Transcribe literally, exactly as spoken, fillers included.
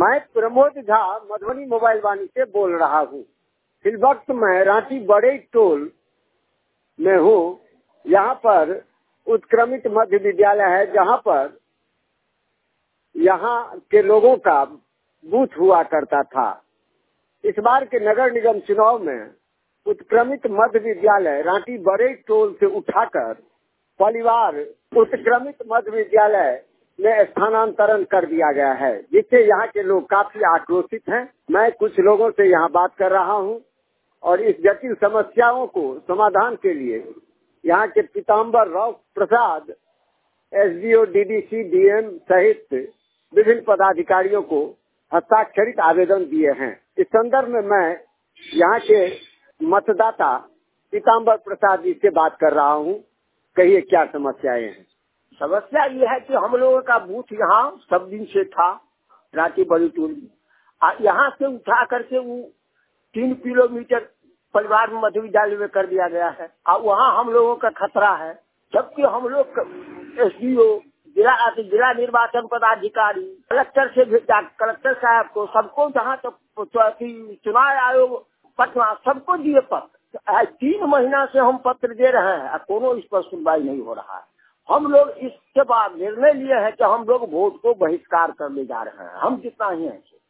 मैं प्रमोद झा मधुबनी मोबाइल वाणी से बोल रहा हूँ। इस वक्त मैं रांची बड़े टोल में हूँ। यहाँ पर उत्क्रमित मध्य विद्यालय है, जहाँ पर यहाँ के लोगों का बूथ हुआ करता था। इस बार के नगर निगम चुनाव में उत्क्रमित मध्य विद्यालय रांची बड़े टोल से उठाकर परिवार उत्क्रमित मध्य विद्यालय में स्थानांतरण कर दिया गया है, जिससे यहाँ के लोग काफी आक्रोशित हैं। मैं कुछ लोगों से यहाँ बात कर रहा हूँ और इस जटिल समस्याओं को समाधान के लिए यहाँ के Pitambar Rao Prasad, SDO, DDC, DM सहित विभिन्न पदाधिकारियों को हस्ताक्षरित आवेदन दिए हैं। इस संदर्भ में मैं यहाँ के मतदाता पीताम्बर प्रसाद जी से बात कर रहा हूँ। कहिए क्या समस्याएं हैं? समस्या ये है कि हम लोगों का बूथ यहाँ सब दिन से था, रांची बड़ी टोल। यहाँ से उठा करके वो तीन किलोमीटर परिवार मध्य विद्यालय में कर दिया गया है और वहाँ हम लोगों का खतरा है, जबकि हम लोग एसडीओ, जिला जिला निर्वाचन पदाधिकारी, कलेक्टर से कलेक्टर साहब को, सबको जहाँ तक चुनाव आयोग पटना सबको दिए पत्र। तीन महीना से हम पत्र दे रहे हैं, कोनो इस पर सुनवाई नहीं हो रहा है। हम लोग इसके बाद निर्णय लिए हैं कि हम लोग वोट को बहिष्कार करने जा रहे हैं। हम जितना ही हैं